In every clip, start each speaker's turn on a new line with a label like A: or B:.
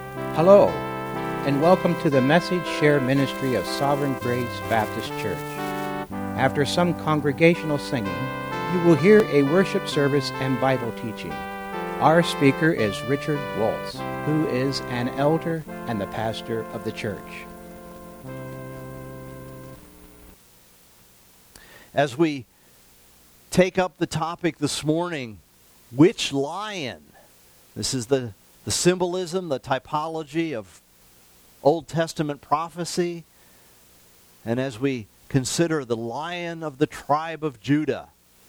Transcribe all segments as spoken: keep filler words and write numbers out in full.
A: Hello, and welcome to the Message Share Ministry of Sovereign Grace Baptist Church. After some congregational singing, you will hear a worship service and Bible teaching. Our speaker is Richard Waltz, who is an elder and the pastor of the church.
B: As we take up the topic this morning, which lion? This is the, the symbolism, the typology of Old Testament prophecy. And as we consider the Lion of the tribe of Judah,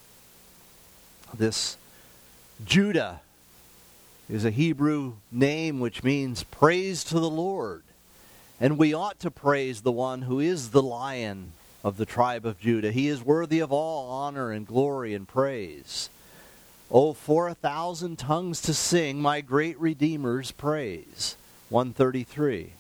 B: this Judah is a Hebrew name which means praise to the Lord. And we ought to praise the one who is the Lion of the tribe of Judah. He is worthy of all honor and glory and praise. Oh, for a thousand tongues to sing my great Redeemer's praise. one thirty-three.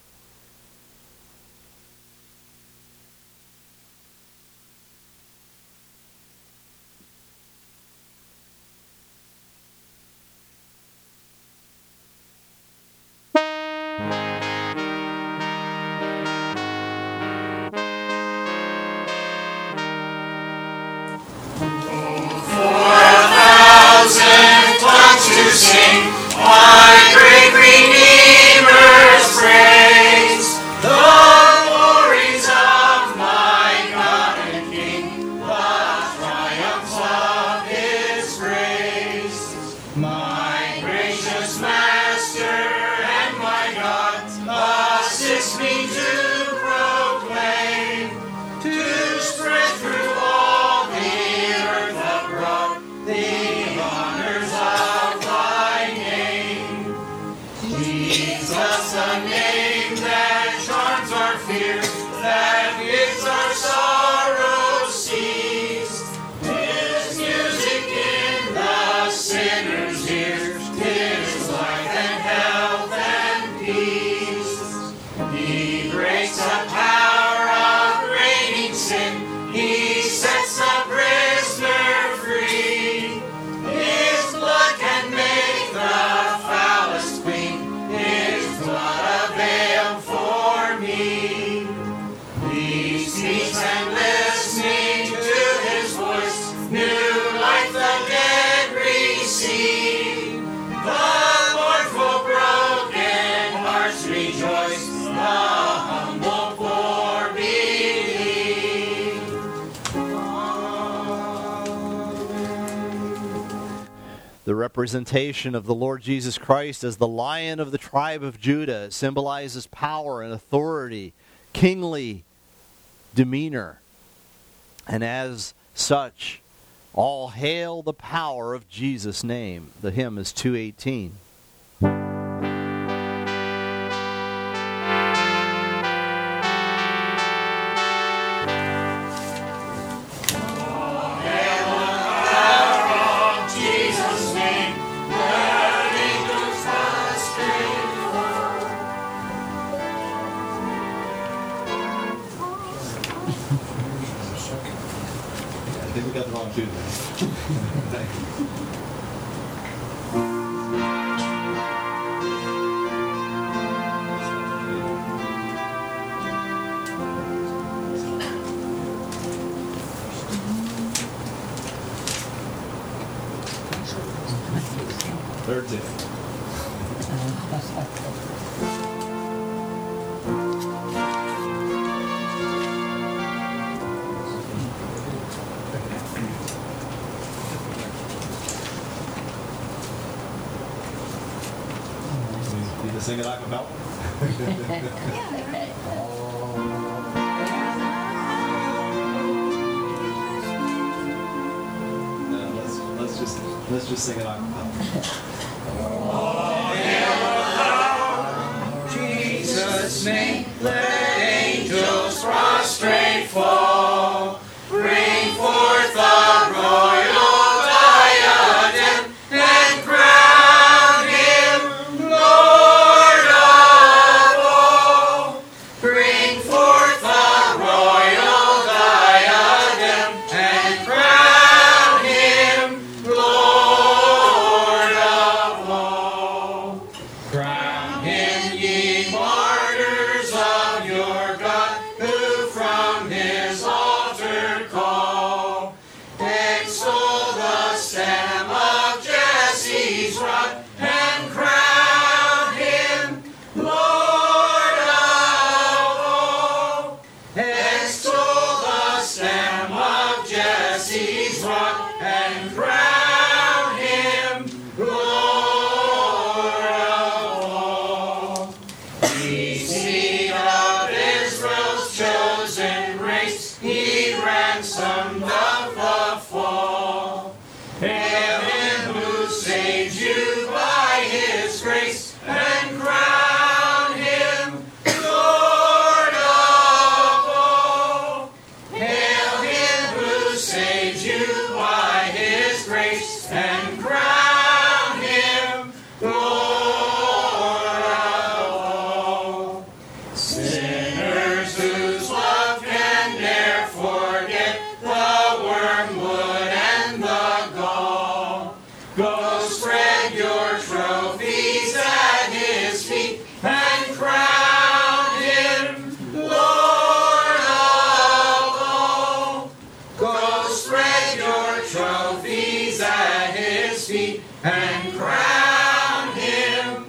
C: Sing my great Redeemer's praise, the glories of my God and King, the triumphs of His grace. My gracious Master and my God, assist me to proclaim, to spread through all the earth abroad the honors of Jesus, a name that charms our fear, that bids our sorrows cease. His music in the sinner's ears, His life and health and peace. He breaks the power of reigning sin, He sets the prisoner free. His blood can make the foulest queen, His blood avail for me. He speaks and listening to His voice, new life the dead receive. The mournful broken hearts rejoice, the humble poor believe.
B: The representation of the Lord Jesus Christ as the Lion of the tribe of Judah symbolizes power and authority, kingly demeanor. And as such, all hail the power of Jesus' name. The hymn is two eighteen.
D: I think we got the wrong tune there. Thank you. Third tune. Need to sing it a cappella? No, let's let's just let's just sing it a cappella.
C: Jesus' name, let angels prostrate fall, bring forth the royal diadem, and crown Him Lord of all. Bring forth the royal diadem, and crown Him Lord of all. him, ye martyrs of your God, who from his altar call. Extol the stem of Jesse's rod, and crown him Lord of all. Extol the stem of Jesse's rod, and crown him Lord of all. Ye seed of Israel's chosen race, he ransomed of the fall. Hail him who saved you by his grace, and crown him Lord of all. Hail him who saved you by his grace, and crown him Lord of all. Sinners whose love can ne'er forget the wormwood and the gall, go spread your trophies at his feet, and crown him Lord of all. Go spread your trophies at his feet, and crown him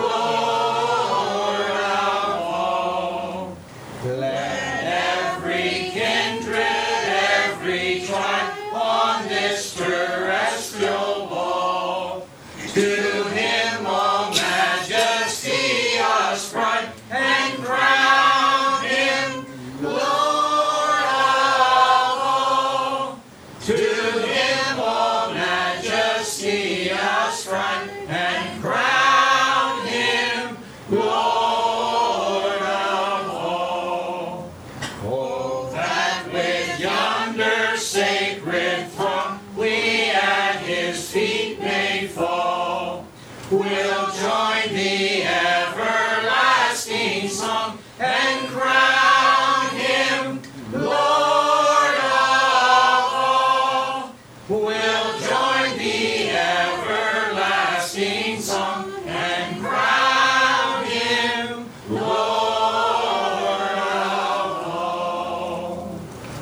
C: Lord of all. Let every kindred, every tribe on this terrestrial ball, to him all majesty ascribe, and crown him Lord of all. To him all majesty ascribe, and crown him Lord of all. Oh, that with yonder sacred throng we at his feet may fall, we'll join the everlasting song, and crown him Lord of all. We'll join the everlasting song, and crown him Lord of all.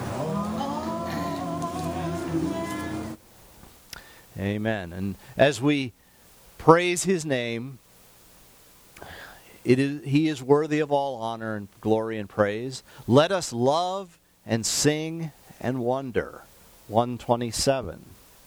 B: Amen. And as we praise his name, it is, he is worthy of all honor and glory and praise. Let us love and sing and wonder. one twenty-seven.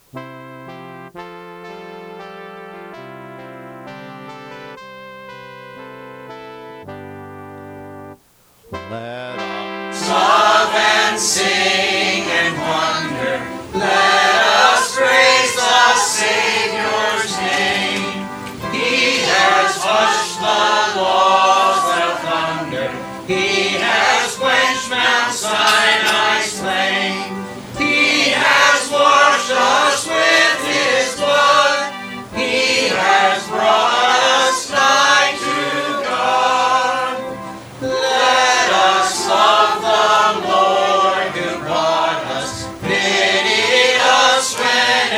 B: Let us
C: Love and sing and wonder. Let us praise the Savior's name. He has hushed the laws of thunder. He has quenched Mount Sinai's flame. He has washed us with his blood. He has brought us nigh to God. Let us love the Lord who brought us, pitied us when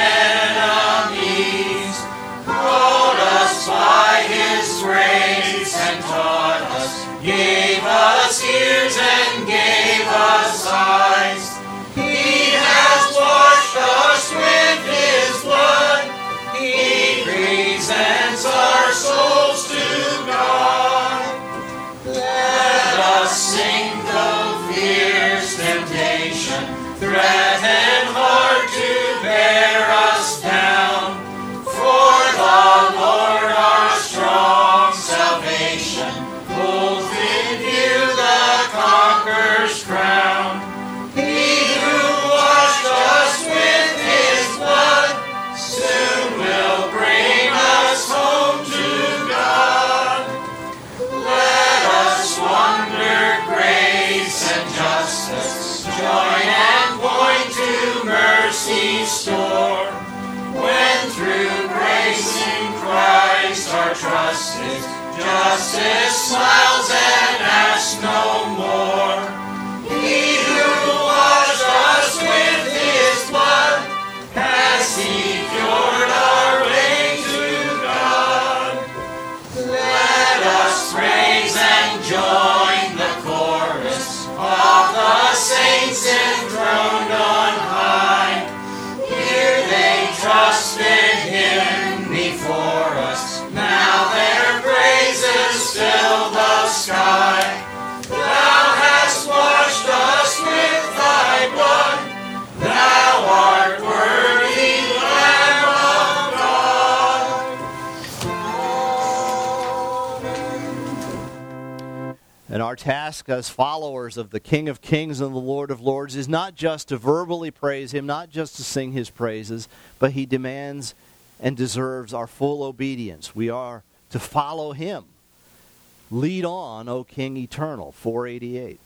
C: enemies, called us by his grace and taught us, gave us ears and gave us eyes. He has washed us with his blood. He presents our souls to God. Let us sing though fierce temptation threaten hard to bear us down. For the Lord our strong salvation holds in view the conqueror's crown. He who washed us with his blood soon will bring us home to God. Let us wonder grace and justice, join and point to mercy's store. When through grace in Christ our trust is, justice smiles and asks no more. He who washed us with his blood has secured our way to God. Let us
B: And our task as followers of the King of Kings and the Lord of Lords is not just to verbally praise him, not just to sing his praises, but he demands and deserves our full obedience. We are to follow him. Lead on, O King eternal, four eighty-eight.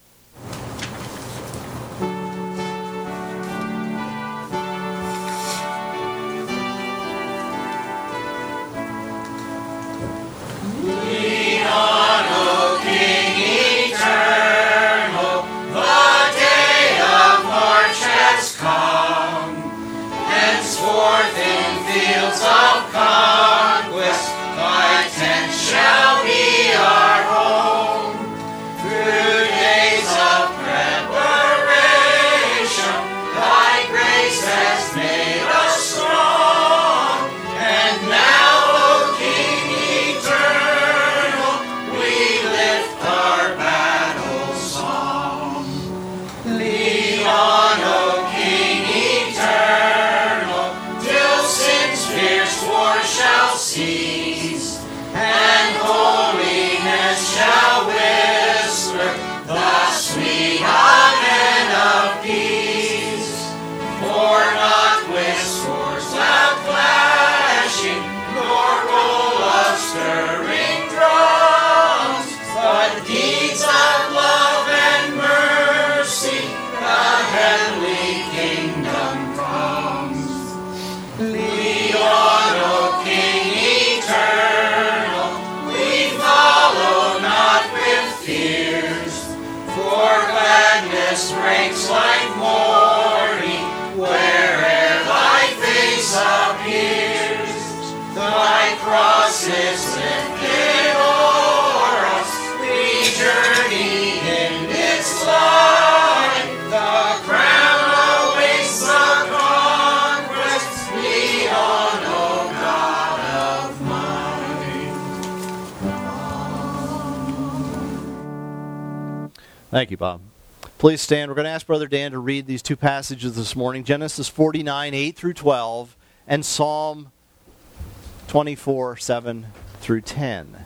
C: Lead on, O King eternal, the day of March has come. Henceforth in fields of conquest, thy tent shall be our home. Through days of preparation, thy grace has made us strong. And now, O King eternal, we lift our battle song. Lead on, O King eternal, till sin's fierce war shall cease, and holiness shall whisper the sweet amen of peace. For not with swords loud clashing, nor roll of stirring drums, but deeds of love and mercy, the heavenly kingdom comes. Lead on, O King eternal, we follow not with fears, for gladness breaks like morning where'er thy face appears. Thy cross is lifted o'er us, we journey in its light. The crown awaits the conquest, lead on, O God of mine.
B: Thank you, Bob. Please stand. We're going to ask Brother Dan to read these two passages this morning, Genesis forty-nine, eight through twelve, and Psalm twenty-four, seven through ten.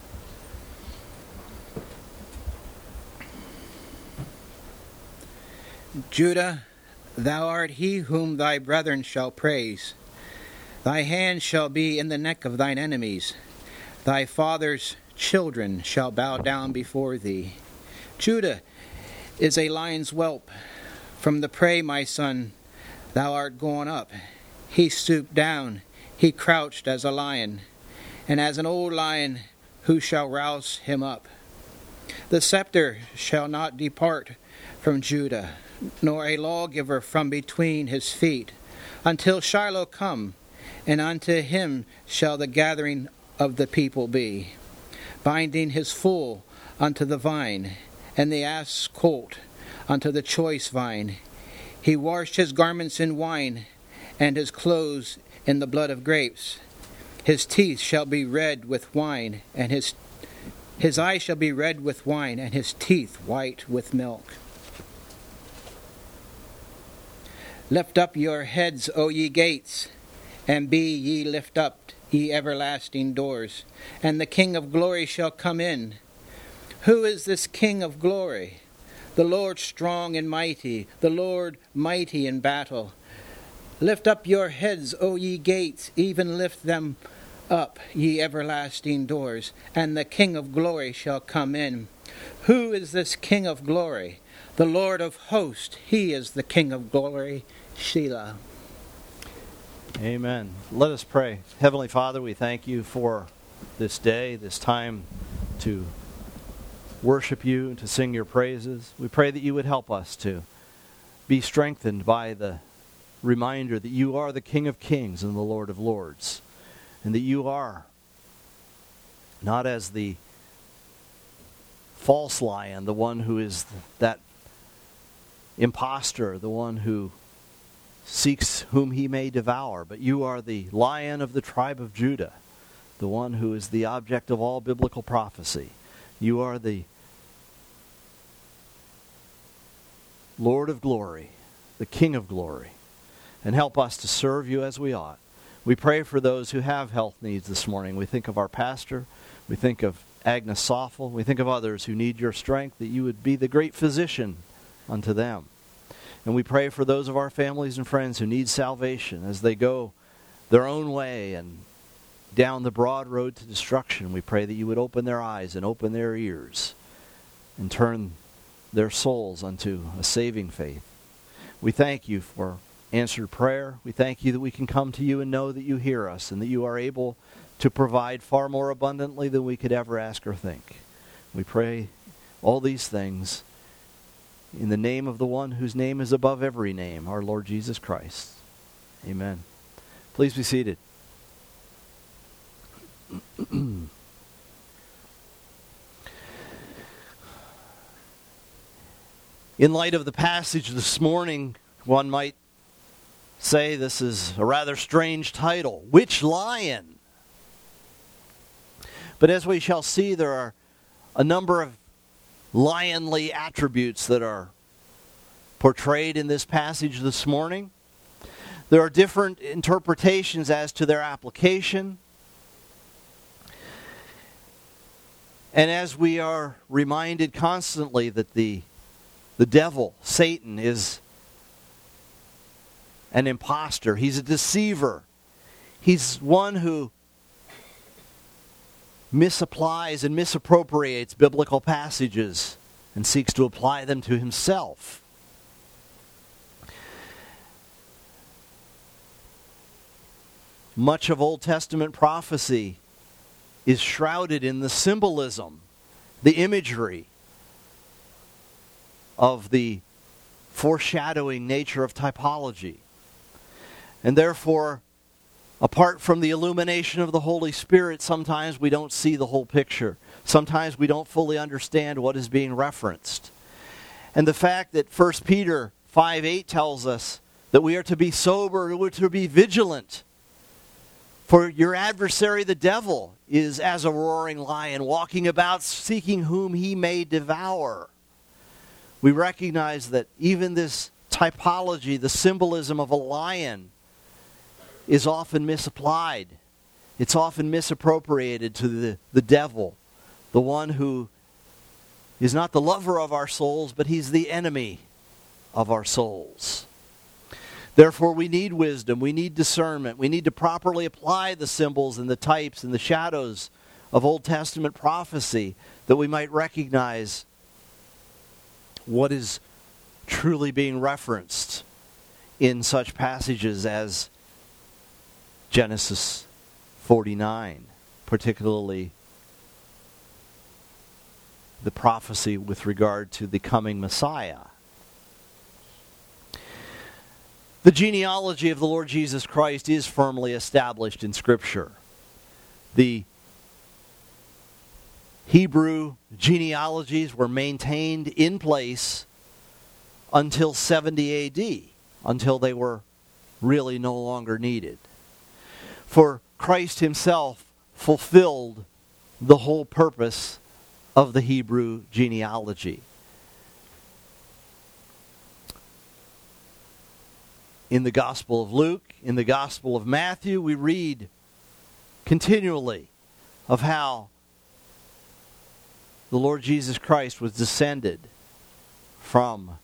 A: Judah, thou art he whom thy brethren shall praise. Thy hand shall be in the neck of thine enemies. Thy father's children shall bow down before thee. Judah is a lion's whelp. From the prey, my son, thou art gone up. He stooped down, he crouched as a lion, and as an old lion, who shall rouse him up? The scepter shall not depart from Judah, nor a lawgiver from between his feet, until Shiloh come, and unto him shall the gathering of the people be, binding his foal unto the vine, and the ass colt unto the choice vine. He washed his garments in wine, and his clothes in the blood of grapes. His teeth shall be red with wine, and his his eyes shall be red with wine, and his teeth white with milk. Lift up your heads, O ye gates, and be ye lift up, ye everlasting doors, and the King of glory shall come in. Who is this King of glory? The Lord strong and mighty, the Lord mighty in battle. Lift up your heads, O ye gates, even lift them up, ye everlasting doors, and the King of glory shall come in. Who is this King of glory? The Lord of hosts, he is the King of glory. Selah.
B: Amen. Let us pray. Heavenly Father, we thank you for this day, this time to worship you and to sing your praises. We pray that you would help us to be strengthened by the reminder that you are the King of Kings and the Lord of Lords, and that you are not as the false lion, the one who is that imposter, the one who seeks whom he may devour, but you are the Lion of the tribe of Judah, the one who is the object of all biblical prophecy. You are the Lord of glory, the King of glory, and help us to serve you as we ought. We pray for those who have health needs this morning. We think of our pastor. We think of Agnes Soffel. We think of others who need your strength, that you would be the great physician unto them. And we pray for those of our families and friends who need salvation as they go their own way and down the broad road to destruction. We pray that you would open their eyes and open their ears and turn their souls unto a saving faith. We thank you for answered prayer. We thank you that we can come to you and know that you hear us and that you are able to provide far more abundantly than we could ever ask or think. We pray all these things in the name of the one whose name is above every name, our Lord Jesus Christ. Amen. Please be seated. In light of the passage this morning, one might say this is a rather strange title. Which lion? But as we shall see, there are a number of lionly attributes that are portrayed in this passage this morning. There are different interpretations as to their application. And as we are reminded constantly that the, the devil, Satan, is an imposter. He's a deceiver. He's one who misapplies and misappropriates biblical passages and seeks to apply them to himself. Much of Old Testament prophecy is shrouded in the symbolism, the imagery of the foreshadowing nature of typology. And therefore, apart from the illumination of the Holy Spirit, sometimes we don't see the whole picture. Sometimes we don't fully understand what is being referenced. And the fact that First Peter five eight tells us that we are to be sober, we're to be vigilant. For your adversary, the devil, is as a roaring lion, walking about seeking whom he may devour. We recognize that even this typology, the symbolism of a lion, is often misapplied. It's often misappropriated to the, the devil, the one who is not the lover of our souls, but he's the enemy of our souls. Therefore, we need wisdom, we need discernment, we need to properly apply the symbols and the types and the shadows of Old Testament prophecy that we might recognize what is truly being referenced in such passages as Genesis forty-nine, particularly the prophecy with regard to the coming Messiah. The genealogy of the Lord Jesus Christ is firmly established in Scripture. The Hebrew genealogies were maintained in place until seventy A D, until they were really no longer needed. For Christ himself fulfilled the whole purpose of the Hebrew genealogy. In the Gospel of Luke, in the Gospel of Matthew, we read continually of how the Lord Jesus Christ was descended from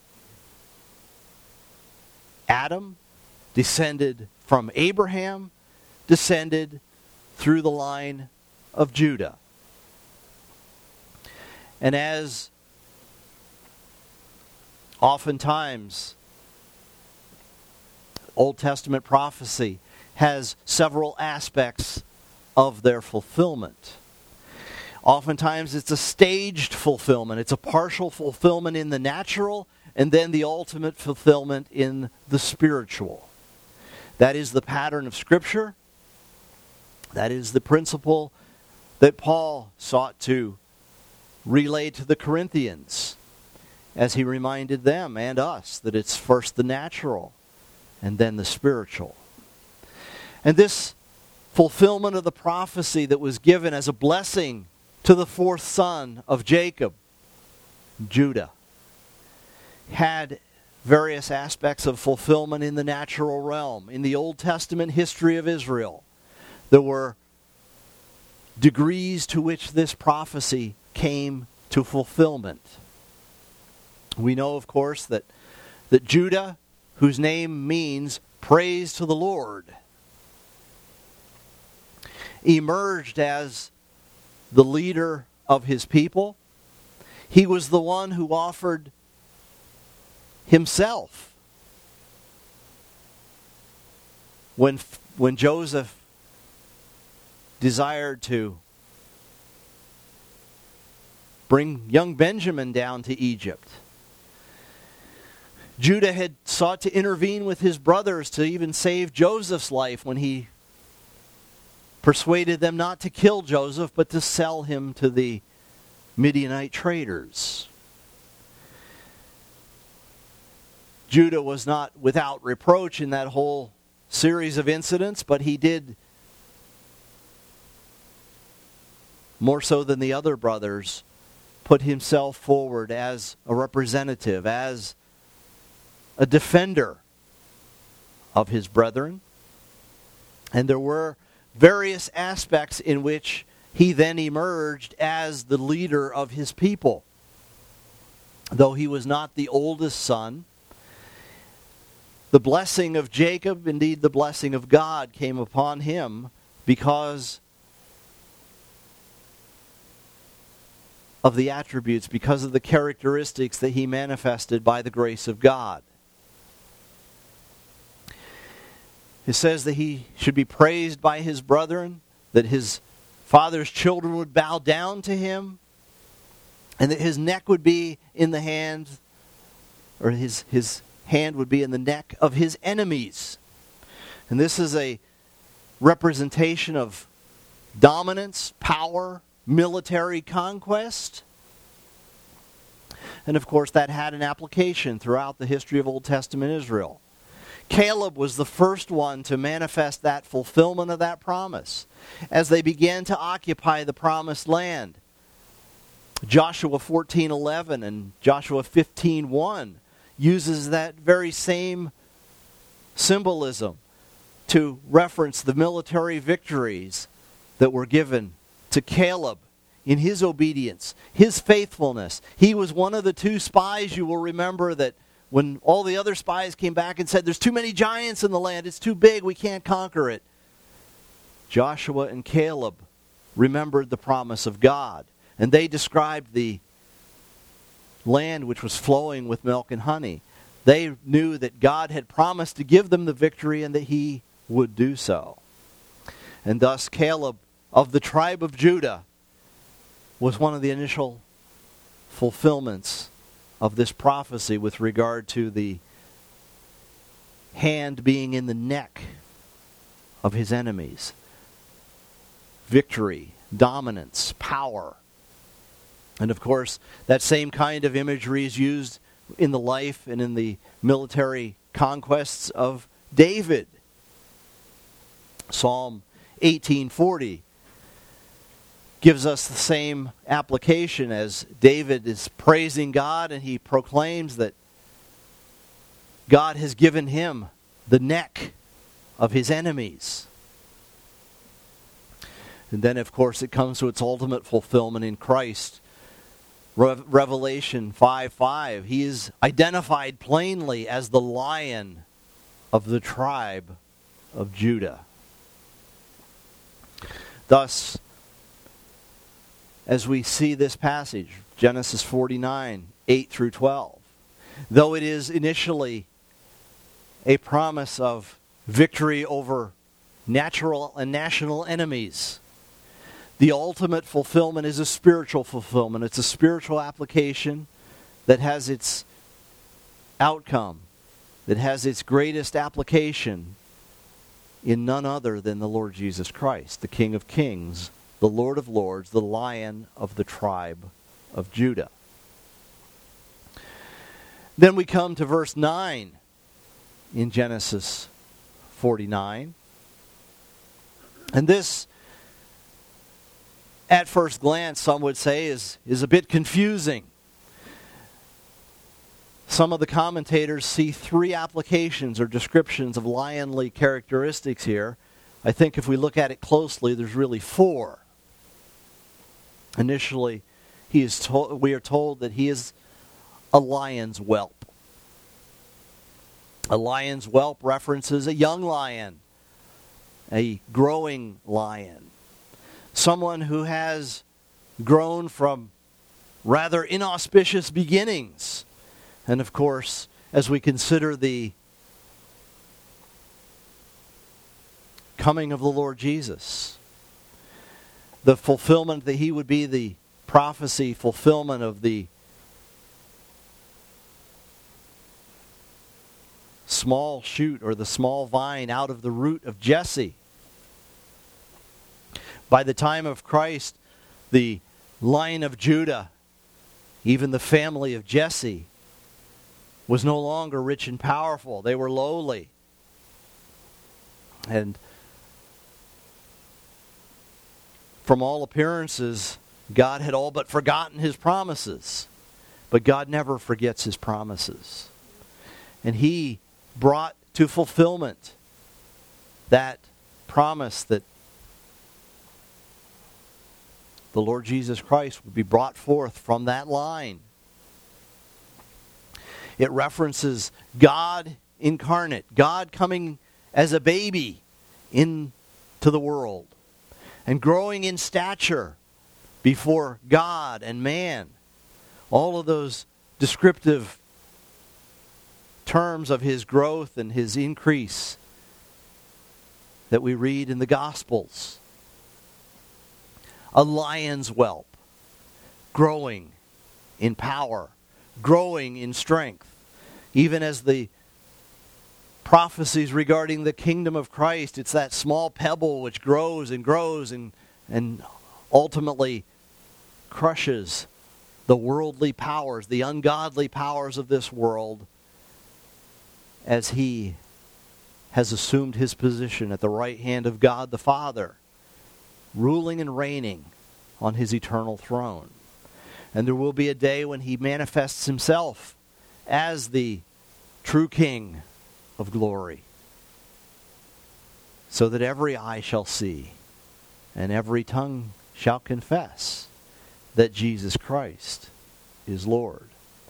B: Adam, descended from Abraham, descended through the line of Judah. And as oftentimes Old Testament prophecy has several aspects of their fulfillment. Oftentimes it's a staged fulfillment. It's a partial fulfillment in the natural and then the ultimate fulfillment in the spiritual. That is the pattern of Scripture. That is the principle that Paul sought to relay to the Corinthians as he reminded them and us that it's first the natural and then the spiritual. And this fulfillment of the prophecy that was given as a blessing to the fourth son of Jacob, Judah, had various aspects of fulfillment in the natural realm. In the Old Testament history of Israel, there were degrees to which this prophecy came to fulfillment. We know, of course, that, that Judah, whose name means praise to the Lord, emerged as the leader of his people. He was the one who offered himself when, when Joseph desired to bring young Benjamin down to Egypt. Judah had sought to intervene with his brothers to even save Joseph's life when he persuaded them not to kill Joseph, but to sell him to the Midianite traders. Judah was not without reproach in that whole series of incidents, but he did, more so than the other brothers, put himself forward as a representative, as a defender of his brethren. And there were various aspects in which he then emerged as the leader of his people. Though he was not the oldest son, the blessing of Jacob, indeed the blessing of God, came upon him because of the attributes, because of the characteristics that he manifested by the grace of God. It says that he should be praised by his brethren, that his father's children would bow down to him, and that his neck would be in the hand, or his, his hand would be in the neck of his enemies. And this is a representation of dominance, power, military conquest. And of course that had an application throughout the history of Old Testament Israel. Caleb was the first one to manifest that fulfillment of that promise as they began to occupy the promised land. Joshua fourteen eleven and Joshua fifteen one uses that very same symbolism to reference the military victories that were given to Caleb in his obedience, his faithfulness. He was one of the two spies, you will remember, that when all the other spies came back and said, there's too many giants in the land, it's too big, we can't conquer it. Joshua and Caleb remembered the promise of God, and they described the land which was flowing with milk and honey. They knew that God had promised to give them the victory and that he would do so. And thus Caleb of the tribe of Judah was one of the initial fulfillments of this prophecy with regard to the hand being in the neck of his enemies. Victory, dominance, power. And of course, that same kind of imagery is used in the life and in the military conquests of David. Psalm eighteen forty gives us the same application as David is praising God, and he proclaims that God has given him the neck of his enemies. And then, of course, it comes to its ultimate fulfillment in Christ. Re- Revelation five five, he is identified plainly as the Lion of the tribe of Judah. Thus, as we see this passage, Genesis forty-nine, eight through twelve, though it is initially a promise of victory over natural and national enemies, the ultimate fulfillment is a spiritual fulfillment. It's a spiritual application that has its outcome, that has its greatest application in none other than the Lord Jesus Christ, the King of Kings, the Lord of Lords, the Lion of the tribe of Judah. Then we come to verse nine in Genesis forty-nine. And this, at first glance, some would say is, is a bit confusing. Some of the commentators see three applications or descriptions of lionly characteristics here. I think if we look at it closely, there's really four. Initially, he is told, we are told that he is a lion's whelp. A lion's whelp references a young lion, a growing lion, someone who has grown from rather inauspicious beginnings. And of course, as we consider the coming of the Lord Jesus, the fulfillment that he would be the prophecy fulfillment of the small shoot or the small vine out of the root of Jesse. By the time of Christ, the line of Judah, even the family of Jesse, was no longer rich and powerful. They were lowly. And from all appearances, God had all but forgotten his promises. But God never forgets his promises. And he brought to fulfillment that promise that the Lord Jesus Christ would be brought forth from that line. It references God incarnate, God coming as a baby into the world and growing in stature before God and man. All of those descriptive terms of his growth and his increase that we read in the Gospels. A lion's whelp, growing in power, growing in strength. Even as the prophecies regarding the kingdom of Christ, it's that small pebble which grows and grows and, and ultimately crushes the worldly powers, the ungodly powers of this world, as he has assumed his position at the right hand of God the Father, ruling and reigning on his eternal throne. And there will be a day when he manifests himself as the true King of glory, so that every eye shall see and every tongue shall confess that Jesus Christ is Lord.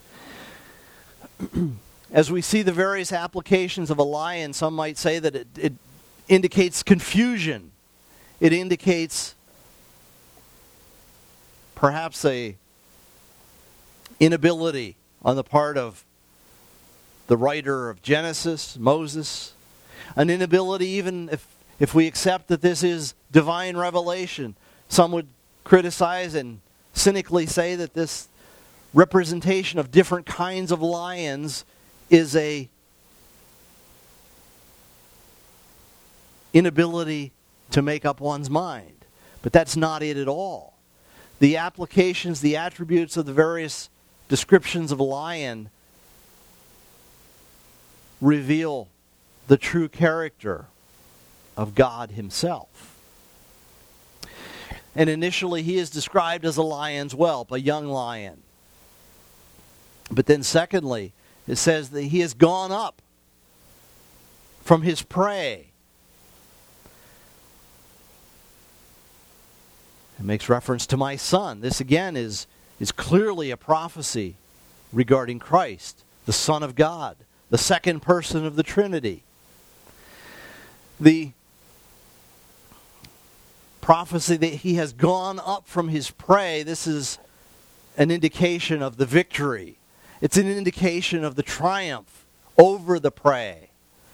B: As we see the various applications of a lion, some might say that it, it indicates confusion. It indicates perhaps a inability on the part of the writer of Genesis, Moses, an inability even if, if we accept that this is divine revelation. Some would criticize and cynically say that this representation of different kinds of lions is a inability to make up one's mind. But that's not it at all. The applications, the attributes of the various descriptions of a lion reveal the true character of God himself. And initially he is described as a lion's whelp, a young lion. But then secondly, it says that he has gone up from his prey. It makes reference to my son. This again is, is clearly a prophecy regarding Christ, the Son of God, the second person of the Trinity. The prophecy that he has gone up from his prey, this is an indication of the victory. It's an indication of the triumph over the prey.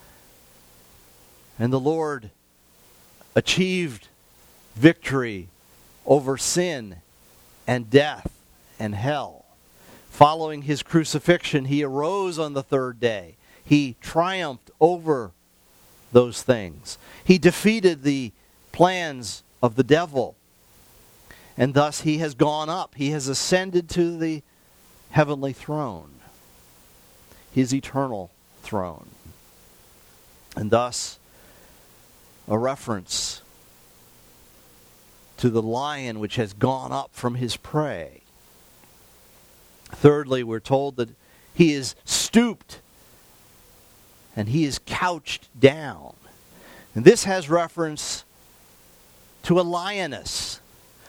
B: And the Lord achieved victory over sin and death and hell. Following his crucifixion, he arose on the third day. He triumphed over those things. He defeated the plans of the devil. And thus he has gone up. He has ascended to the heavenly throne, his eternal throne. And thus, a reference to the lion which has gone up from his prey. Thirdly, we're told that he is stooped and he is couched down. And this has reference to a lioness,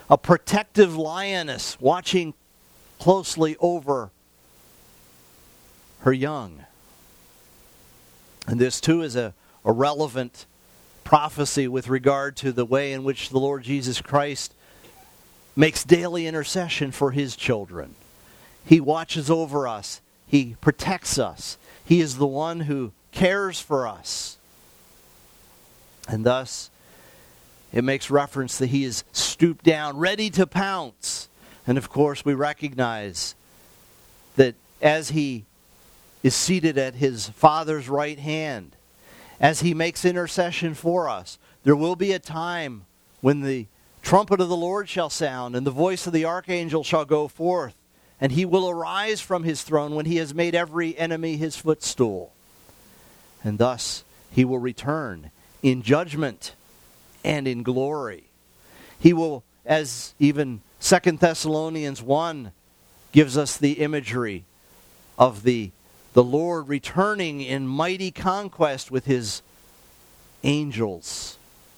B: a protective lioness watching closely over her young. And this too is a, a relevant prophecy with regard to the way in which the Lord Jesus Christ makes daily intercession for his children. He watches over us. He protects us. He is the one who cares for us. And thus, it makes reference that he is stooped down, ready to pounce. And of course, we recognize that as he is seated at his Father's right hand, as he makes intercession for us, there will be a time when the trumpet of the Lord shall sound, and the voice of the archangel shall go forth, and he will arise from his throne when he has made every enemy his footstool. And thus he will return in judgment and in glory. He will, as even Second Thessalonians one gives us the imagery of the, the Lord returning in mighty conquest with his angels.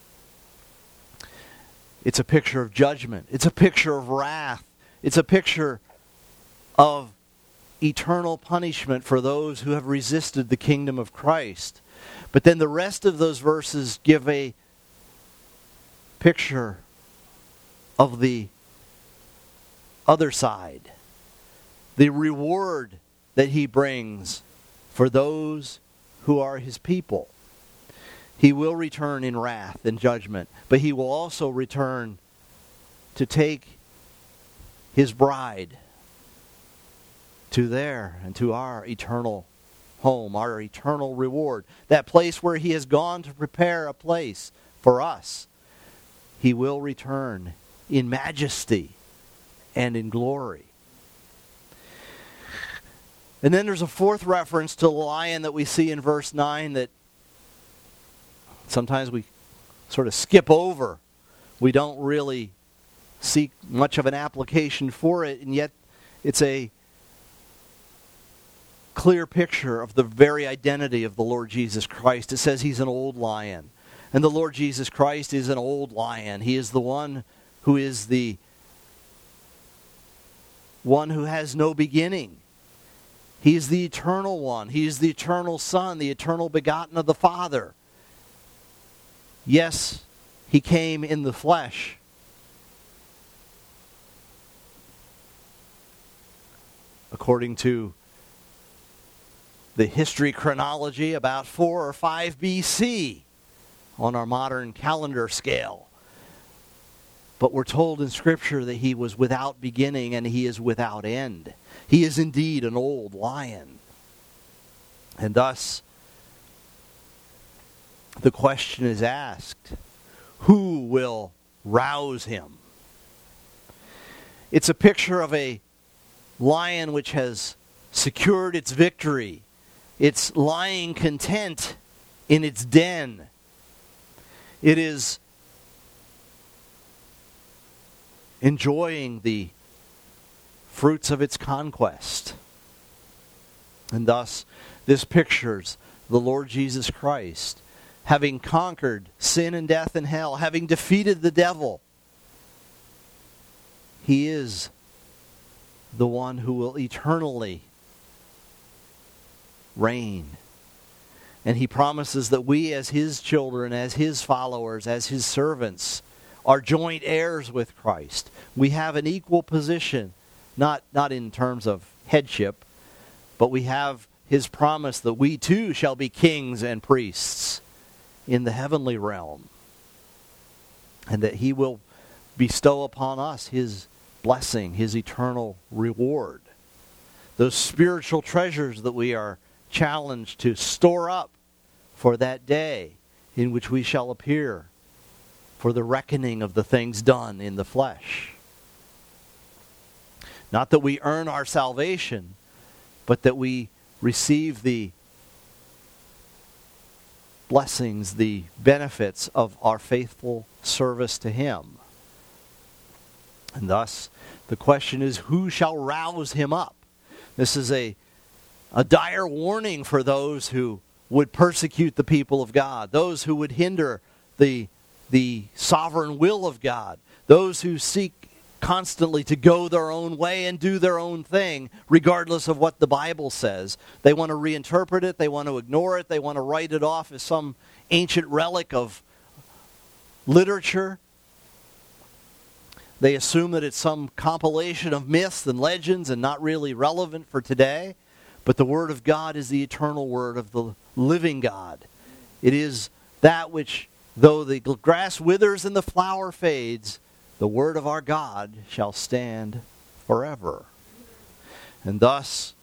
B: It's a picture of judgment. It's a picture of wrath. It's a picture of eternal punishment for those who have resisted the kingdom of Christ. But then the rest of those verses give a picture of the other side, the reward that he brings for those who are his people. He will return in wrath and judgment, but he will also return to take his bride to their and to our eternal home, our eternal reward, that place where he has gone to prepare a place for us. He will return in majesty and in glory. And then there's a fourth reference to the lion that we see in verse nine that sometimes we sort of skip over. We don't really see much of an application for it, and yet it's a clear picture of the very identity of the Lord Jesus Christ. It says he's an old lion. And the Lord Jesus Christ is an old lion. He is the one who is the one who has no beginning. He is the eternal one. He is the eternal Son, the eternal begotten of the Father. Yes, he came in the flesh. According to the history chronology, about four or five B C on our modern calendar scale. But we're told in Scripture that he was without beginning and he is without end. He is indeed an old lion. And thus, the question is asked, who will rouse him? It's a picture of a lion which has secured its victory. It's lying content in its den. It is enjoying the fruits of its conquest. And thus, this pictures the Lord Jesus Christ having conquered sin and death and hell, having defeated the devil. He is the one who will eternally reign. And he promises that we as his children, as his followers, as his servants, are joint heirs with Christ. We have an equal position, not, not in terms of headship, but we have his promise that we too shall be kings and priests in the heavenly realm. And that he will bestow upon us his blessing, his eternal reward. Those spiritual treasures that we are challenged to store up for that day in which we shall appear for the reckoning of the things done in the flesh. Not that we earn our salvation, but that we receive the blessings, the benefits of our faithful service to him. And thus, the question is, who shall rouse him up? This is a, a dire warning for those who would persecute the people of God, those who would hinder the, the sovereign will of God, those who seek constantly to go their own way and do their own thing, regardless of what the Bible says. They want to reinterpret it, they want to ignore it, they want to write it off as some ancient relic of literature. They assume that it's some compilation of myths and legends and not really relevant for today. But the Word of God is the eternal Word of the living God. It is that which, though the grass withers and the flower fades, the Word of our God shall stand forever. And thus,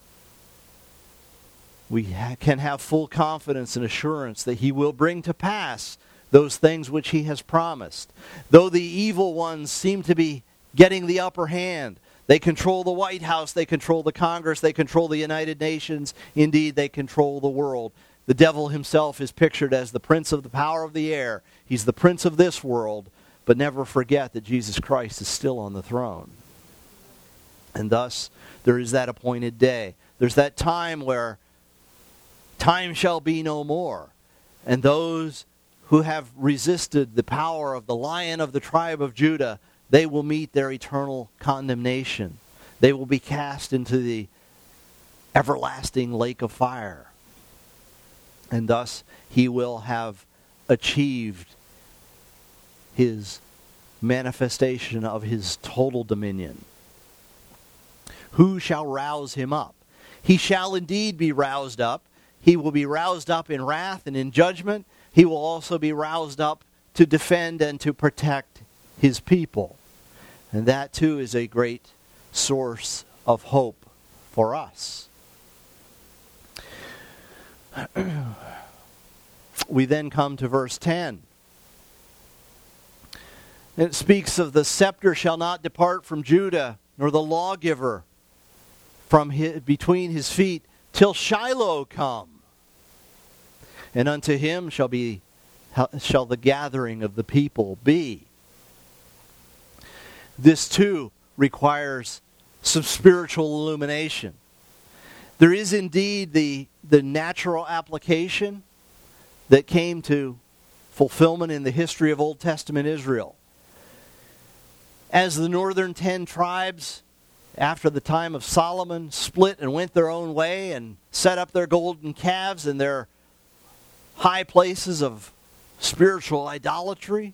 B: we ha- can have full confidence and assurance that He will bring to pass those things which He has promised. Though the evil ones seem to be getting the upper hand, they control the White House, they control the Congress, they control the United Nations, indeed they control the world. The devil himself is pictured as the prince of the power of the air. He's the prince of this world, but never forget that Jesus Christ is still on the throne. And thus, there is that appointed day. There's that time where time shall be no more. And those who have resisted the power of the Lion of the tribe of Judah, they will meet their eternal condemnation. They will be cast into the everlasting lake of fire. And thus He will have achieved His manifestation of His total dominion. Who shall rouse Him up? He shall indeed be roused up. He will be roused up in wrath and in judgment. He will also be roused up to defend and to protect His people. And that too is a great source of hope for us. We then come to verse ten. It speaks of the scepter shall not depart from Judah, nor the lawgiver from his, between his feet, till Shiloh come. And unto him shall be shall the gathering of the people be. This too requires some spiritual illumination. There is indeed the, the natural application that came to fulfillment in the history of Old Testament Israel. As the northern ten tribes, after the time of Solomon, split and went their own way and set up their golden calves in their high places of spiritual idolatry,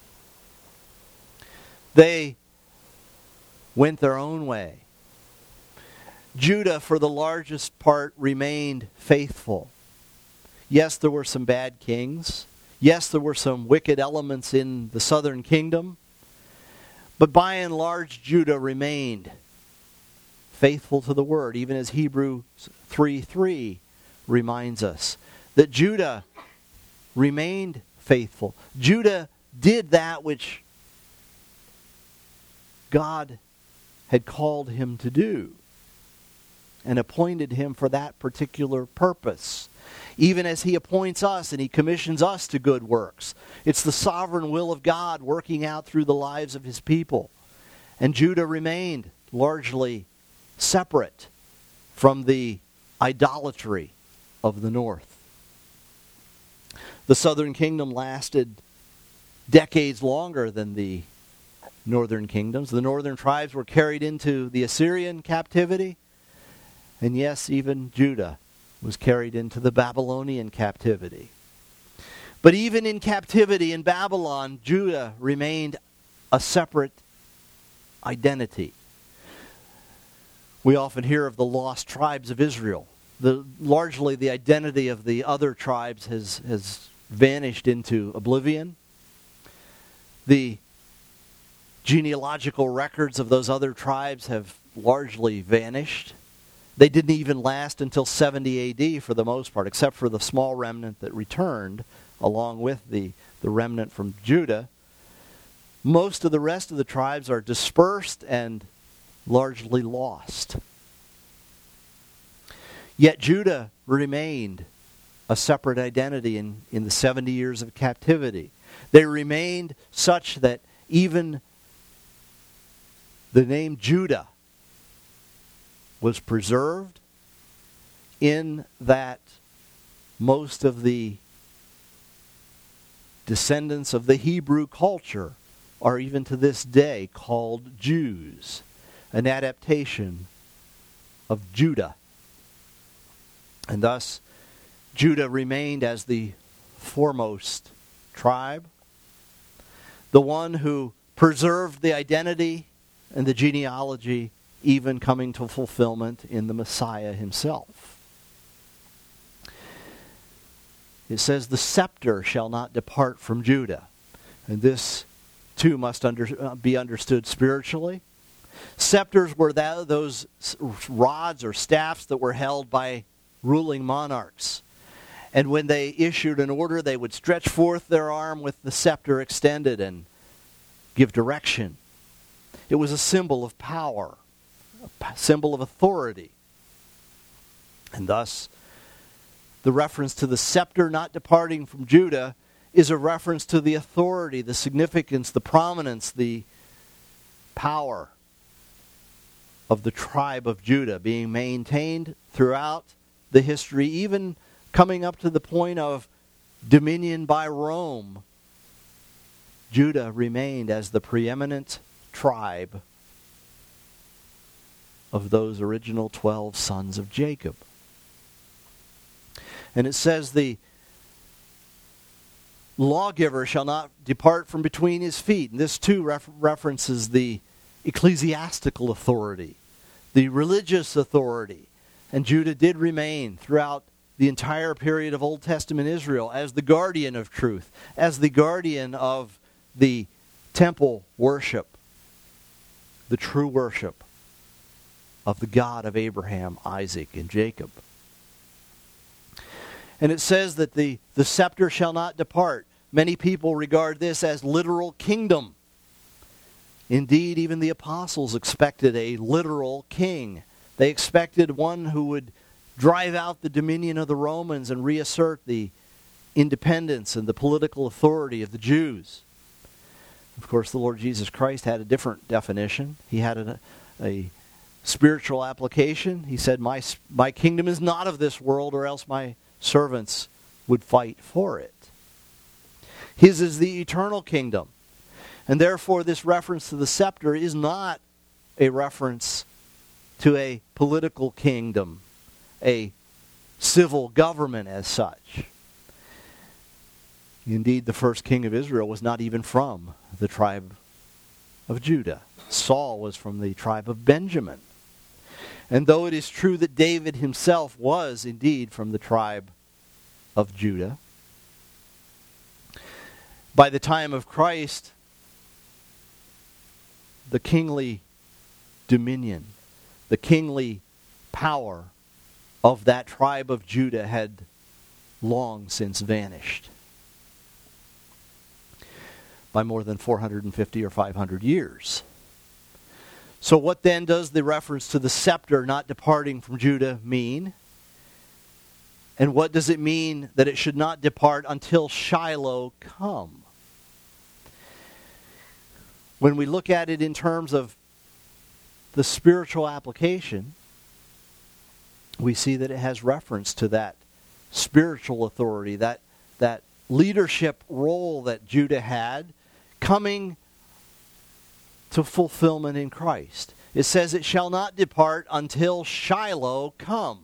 B: they went their own way. Judah, for the largest part, remained faithful. Yes, there were some bad kings. Yes, there were some wicked elements in the southern kingdom. But by and large, Judah remained faithful to the word, even as Hebrews three three reminds us that Judah remained faithful. Judah did that which God had called him to do and appointed him for that particular purpose. Even as He appoints us and He commissions us to good works. It's the sovereign will of God working out through the lives of His people. And Judah remained largely separate from the idolatry of the north. The southern kingdom lasted decades longer than the northern kingdoms. The northern tribes were carried into the Assyrian captivity. And yes, even Judah was carried into the Babylonian captivity. But even in captivity in Babylon, Judah remained a separate identity. We often hear of the lost tribes of Israel. The, largely the identity of the other tribes has, has vanished into oblivion. The genealogical records of those other tribes have largely vanished. They didn't even last until seventy A D for the most part, except for the small remnant that returned along with the, the remnant from Judah. Most of the rest of the tribes are dispersed and largely lost. Yet Judah remained a separate identity in, in the seventy years of captivity. They remained such that even the name Judah was preserved, in that most of the descendants of the Hebrew culture are even to this day called Jews, an adaptation of Judah. And thus, Judah remained as the foremost tribe, the one who preserved the identity and the genealogy, even coming to fulfillment in the Messiah himself. It says, the scepter shall not depart from Judah. And this, too, must under, uh, be understood spiritually. Scepters were that, those rods or staffs that were held by ruling monarchs. And when they issued an order, they would stretch forth their arm with the scepter extended and give direction. It was a symbol of power, a symbol of authority. And thus, the reference to the scepter not departing from Judah is a reference to the authority, the significance, the prominence, the power of the tribe of Judah being maintained throughout the history, even coming up to the point of dominion by Rome. Judah remained as the preeminent tribe of those original twelve sons of Jacob. And it says the lawgiver shall not depart from between his feet. And this too ref- references the ecclesiastical authority, the religious authority. And Judah did remain throughout the entire period of Old Testament Israel as the guardian of truth, as the guardian of the temple worship, the true worship of the God of Abraham, Isaac, and Jacob. And it says that the, the scepter shall not depart. Many people regard this as literal kingdom. Indeed, even the apostles expected a literal king. They expected one who would drive out the dominion of the Romans and reassert the independence and the political authority of the Jews. Of course, the Lord Jesus Christ had a different definition. He had a, a spiritual application. He said, my, my kingdom is not of this world, or else my servants would fight for it. His is the eternal kingdom. And therefore, this reference to the scepter is not a reference to a political kingdom, a civil government as such. Indeed, the first king of Israel was not even from the tribe of Judah. Saul was from the tribe of Benjamin. And though it is true that David himself was indeed from the tribe of Judah, by the time of Christ, the kingly dominion, the kingly power of that tribe of Judah had long since vanished by more than four hundred fifty or five hundred years. So what then does the reference to the scepter not departing from Judah mean? And what does it mean that it should not depart until Shiloh come? When we look at it in terms of the spiritual application, we see that it has reference to that spiritual authority, that, that leadership role that Judah had coming to fulfillment in Christ. It says, it shall not depart until Shiloh come.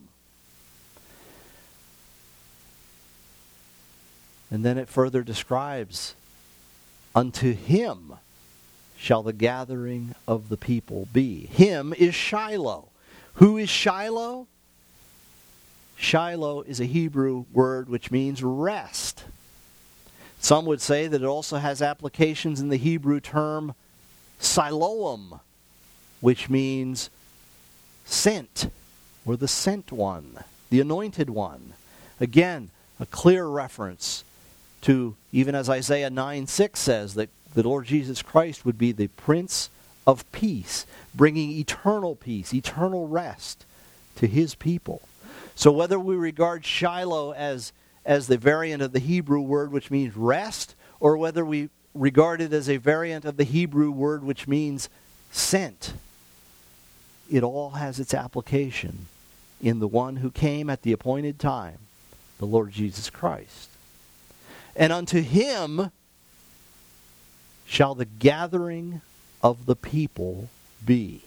B: And then it further describes, unto him shall the gathering of the people be. Him is Shiloh. Who is Shiloh? Shiloh is a Hebrew word which means rest. Some would say that it also has applications in the Hebrew term Siloam, which means sent, or the sent one, the anointed one. Again, a clear reference to, even as Isaiah nine six says, that the Lord Jesus Christ would be the Prince of Peace, bringing eternal peace, eternal rest to his people. So whether we regard Shiloh as, as the variant of the Hebrew word which means rest, or whether we regard it as a variant of the Hebrew word which means sent, it all has its application in the one who came at the appointed time, the Lord Jesus Christ. And unto him shall the gathering of the people be.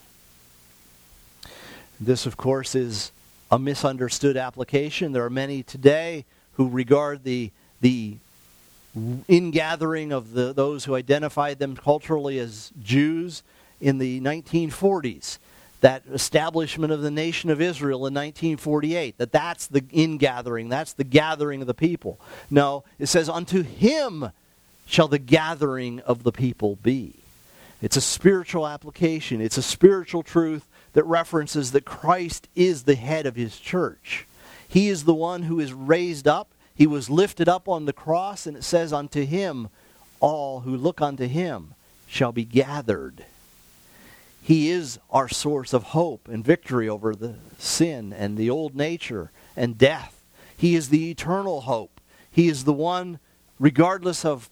B: This, of course, is a misunderstood application. There are many today who regard the the ingathering of the those who identified them culturally as Jews in the nineteen forties, that establishment of the nation of Israel in nineteen forty-eight, that that's the ingathering, that's the gathering of the people. No, it says, unto him shall the gathering of the people be. It's a spiritual application. It's a spiritual truth that references that Christ is the head of his church. He is the one who is raised up. He was lifted up on the cross, and it says, unto him all who look unto him shall be gathered. He is our source of hope and victory over the sin and the old nature and death. He is the eternal hope. He is the one, regardless of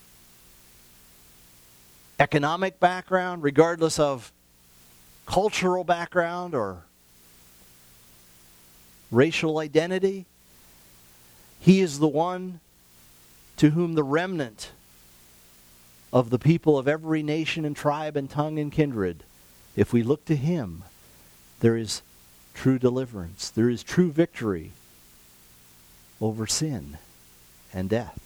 B: economic background, regardless of cultural background or racial identity, he is the one to whom the remnant of the people of every nation and tribe and tongue and kindred, if we look to him, there is true deliverance. There is true victory over sin and death.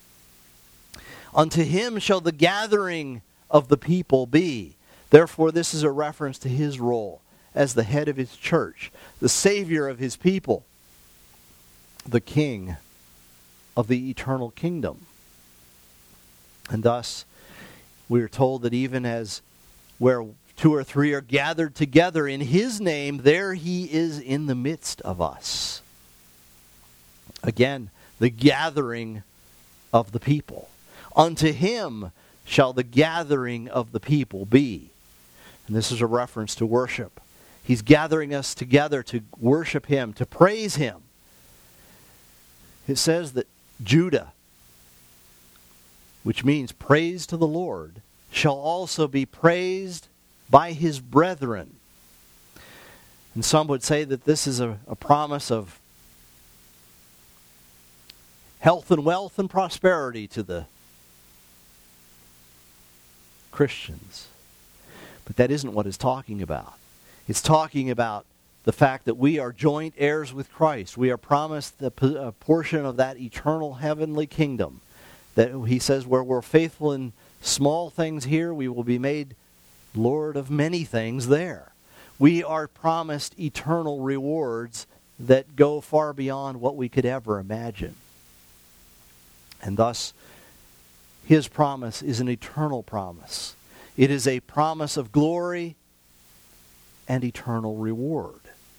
B: Unto him shall the gathering of the people be. Therefore, this is a reference to his role as the head of his church, the Savior of his people, the King of the eternal kingdom. And thus, we are told that even as where two or three are gathered together in his name, there he is in the midst of us. Again, the gathering of the people. Unto him shall the gathering of the people be. And this is a reference to worship. He's gathering us together to worship him, to praise him. It says that Judah, which means praise to the Lord, shall also be praised by his brethren. And some would say that this is a, a promise of health and wealth and prosperity to the Christians. But that isn't what it's talking about. It's talking about the fact that we are joint heirs with Christ. We are promised the, a portion of that eternal heavenly kingdom. That he says, where we're faithful in small things here, we will be made Lord of many things there. We are promised eternal rewards that go far beyond what we could ever imagine. And thus, his promise is an eternal promise. It is a promise of glory and eternal reward.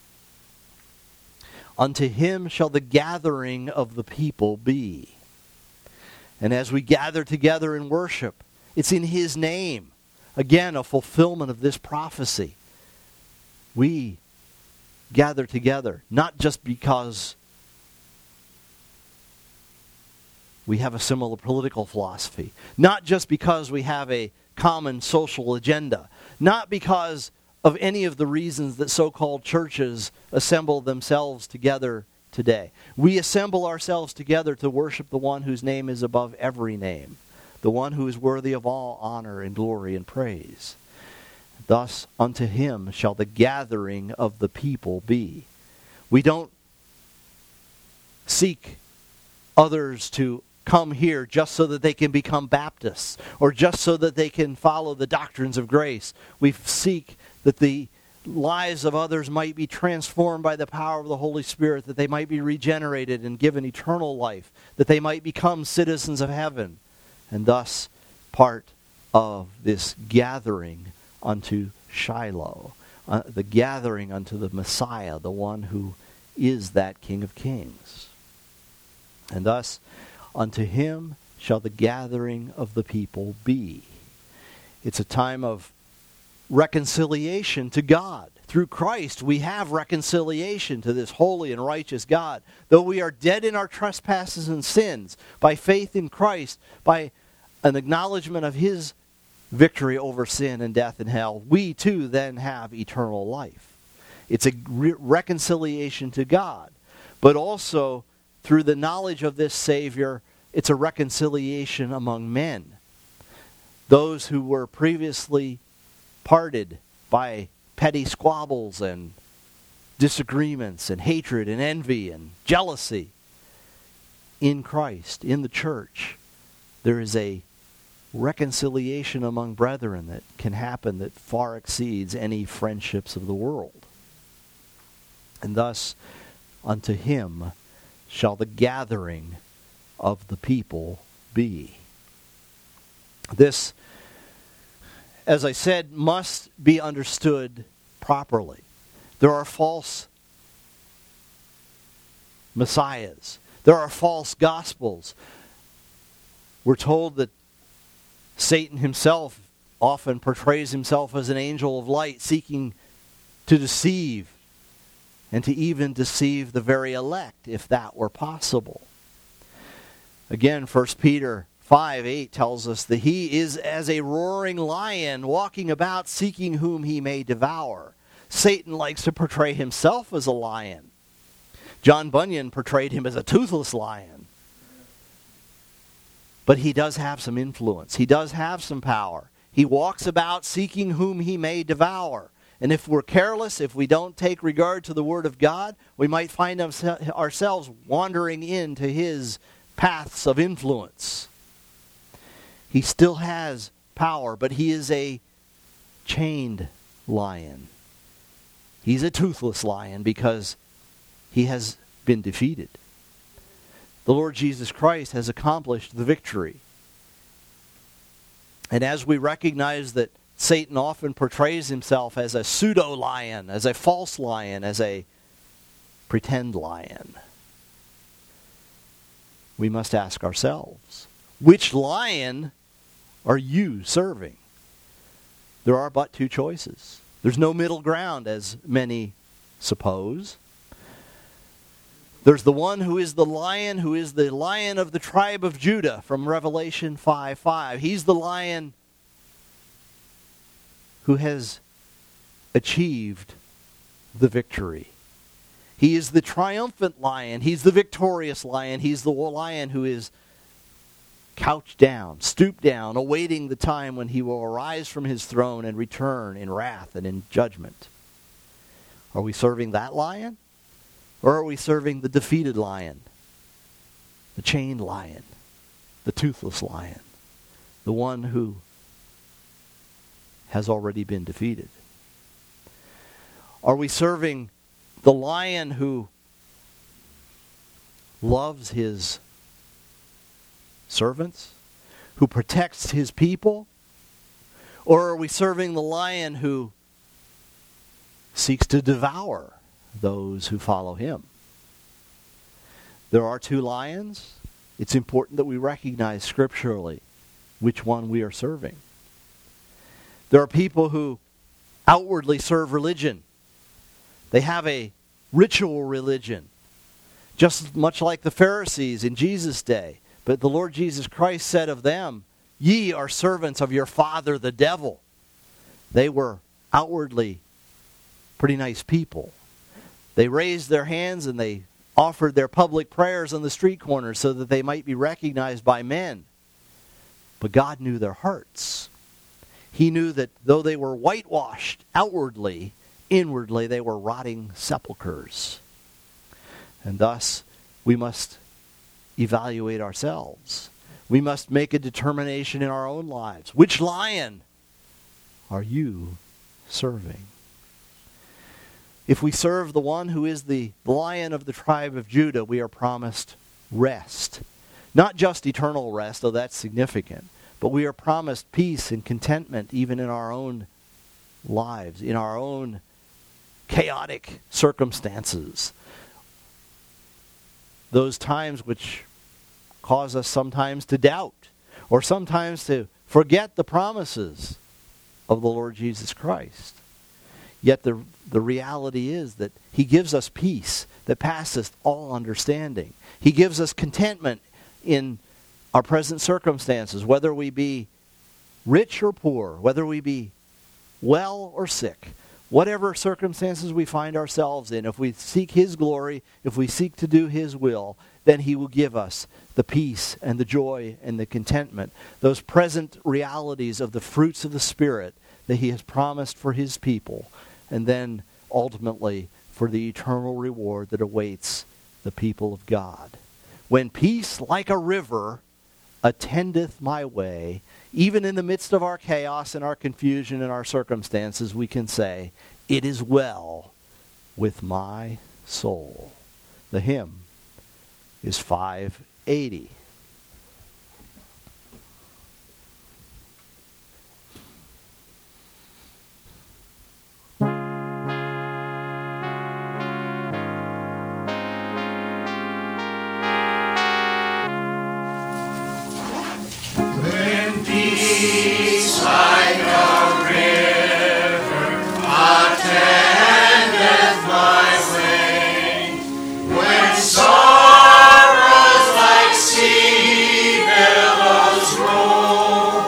B: Unto him shall the gathering of the people be. And as we gather together in worship, it's in his name. Again, a fulfillment of this prophecy. We gather together, not just because we have a similar political philosophy, not just because we have a common social agenda, not because of any of the reasons that so-called churches assemble themselves together today. We assemble ourselves together to worship the one whose name is above every name, the one who is worthy of all honor and glory and praise. Thus, unto him shall the gathering of the people be. We don't seek others to come here just so that they can become Baptists or just so that they can follow the doctrines of grace. We seek that the lives of others might be transformed by the power of the Holy Spirit, that they might be regenerated and given eternal life, that they might become citizens of heaven, and thus part of this gathering unto Shiloh, uh, the gathering unto the Messiah, the one who is that King of Kings. And thus, unto him shall the gathering of the people be. It's a time of reconciliation to God. Through Christ, we have reconciliation to this holy and righteous God. Though we are dead in our trespasses and sins, by faith in Christ, by an acknowledgement of his victory over sin and death and hell, we too then have eternal life. It's a re- reconciliation to God. But also, through the knowledge of this Savior, it's a reconciliation among men. those who were previously parted by petty squabbles and disagreements and hatred and envy and jealousy. In Christ, in the church, there is a reconciliation among brethren that can happen that far exceeds any friendships of the world. And thus, unto him shall the gathering of the people be. This, as I said, must be understood properly. There are false messiahs. There are false gospels. We're told that Satan himself often portrays himself as an angel of light, seeking to deceive and to even deceive the very elect, if that were possible. Again, First Peter five eight tells us that he is as a roaring lion walking about seeking whom he may devour. Satan likes to portray himself as a lion. John Bunyan portrayed him as a toothless lion. But he does have some influence. He does have some power. He walks about seeking whom he may devour. And if we're careless, if we don't take regard to the Word of God, we might find ourselves wandering into his paths of influence. He still has power, but he is a chained lion. He's a toothless lion because he has been defeated. The Lord Jesus Christ has accomplished the victory. And as we recognize that Satan often portrays himself as a pseudo-lion, as a false lion, as a pretend lion, we must ask ourselves, which lion are you serving? There are but two choices. There's no middle ground, as many suppose. There's the one who is the lion, who is the lion of the tribe of Judah from Revelation five five. He's the lion who has achieved the victory. He is the triumphant lion. He's the victorious lion. He's the lion who is couched down, stooped down, awaiting the time when he will arise from his throne and return in wrath and in judgment. Are we serving that lion? Or are we serving the defeated lion, the chained lion, the toothless lion, the one who has already been defeated? Are we serving the lion who loves his servants, who protects his people? Or are we serving the lion who seeks to devour those who follow him? There are two lions. It's important that we recognize scripturally which one we are serving. There are people who outwardly serve religion. They have a ritual religion, just much like the Pharisees in Jesus' day. But the Lord Jesus Christ said of them, "Ye are servants of your father the devil." They were outwardly pretty nice people. They raised their hands and they offered their public prayers on the street corners so that they might be recognized by men. But God knew their hearts. He knew that though they were whitewashed outwardly, inwardly they were rotting sepulchres. And thus, we must evaluate ourselves. We must make a determination in our own lives. Which lion are you serving? If we serve the one who is the lion of the tribe of Judah, we are promised rest. Not just eternal rest, though that's significant, but we are promised peace and contentment even in our own lives, in our own chaotic circumstances. Those times which cause us sometimes to doubt, or sometimes to forget the promises of the Lord Jesus Christ. Yet the, the reality is that he gives us peace that passeth all understanding. He gives us contentment in our present circumstances, whether we be rich or poor, whether we be well or sick, whatever circumstances we find ourselves in. If we seek his glory, if we seek to do his will, then he will give us the peace and the joy and the contentment, those present realities of the fruits of the Spirit that he has promised for his people, and then ultimately for the eternal reward that awaits the people of God. When peace like a river attendeth my way, even in the midst of our chaos and our confusion and our circumstances, we can say, it is well with my soul. The hymn is five eighty.
C: When peace like a river attendeth my way, when sorrows like sea billows roll,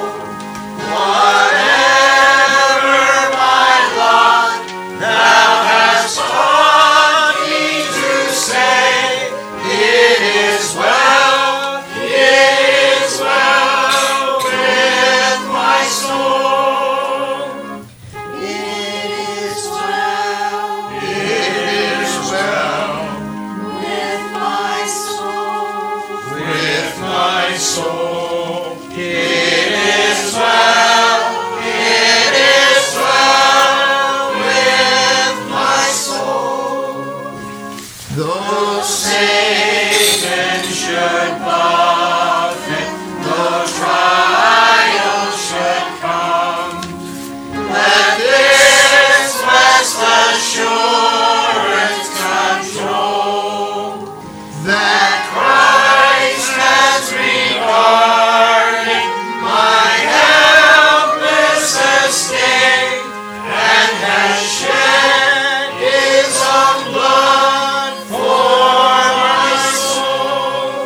C: whatever my lot, thou hast taught me to say, it is well, it is well with my soul. It is well, it is well with my soul. With my soul, it is well, it is well with my soul. Though Satan should buffet, though trials should come, let this blessed assurance control, that Christ has regarded my helpless estate, and has shed his own blood for my soul.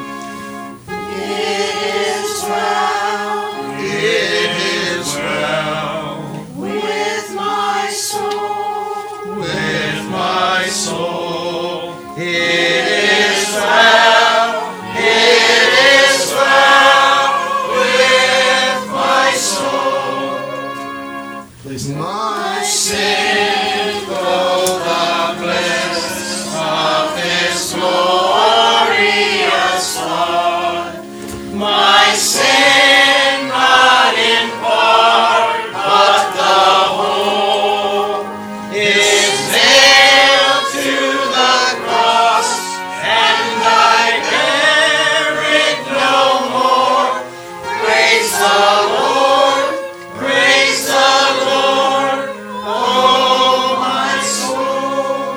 C: It is well, it is well with my soul, with my soul. It is well, it is well with my soul.
D: Please.
C: My sin, though the bliss of this glorious thought, my sin not in part, but the whole, is nailed to the cross, and I bear it no more. Praise the Lord, praise the Lord, oh my soul.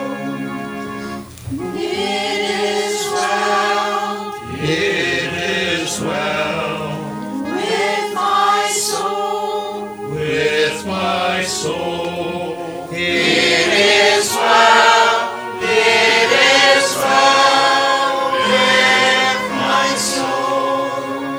C: It is well, it is well with my soul, with my soul. It is well, it is well with my soul.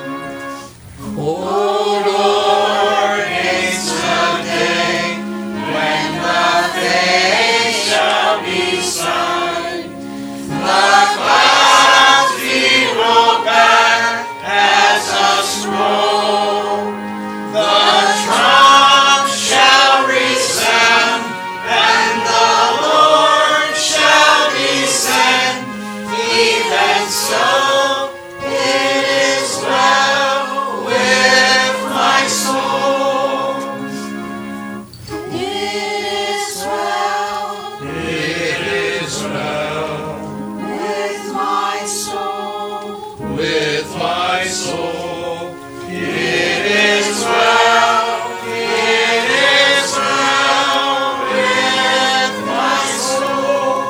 C: Oh Lord, haste the day when the face shall be signed, the clouds be rolled back as a scroll, the trump shall resound, and the Lord shall descend. Even so, it is well with my soul. It is well, it is well with my soul, with my soul. It is well, it is well with my soul.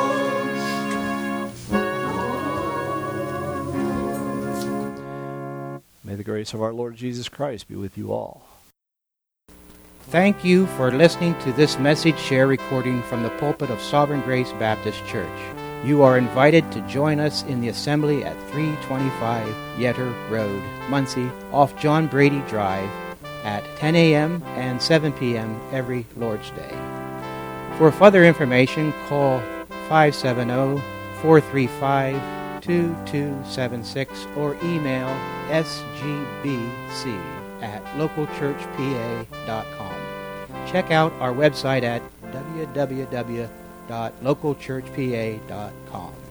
B: May the grace of our Lord Jesus Christ be with you all.
A: Thank you for listening to this message share recording from the pulpit of Sovereign Grace Baptist Church. You are invited to join us in the assembly at three twenty-five Yetter Road, Muncie, off John Brady Drive, at ten a.m. and seven p.m. every Lord's Day. For further information, call five seven zero, four three five, two two seven six or email s g b c at local church p a dot com. Check out our website at w w w dot local church p a dot com.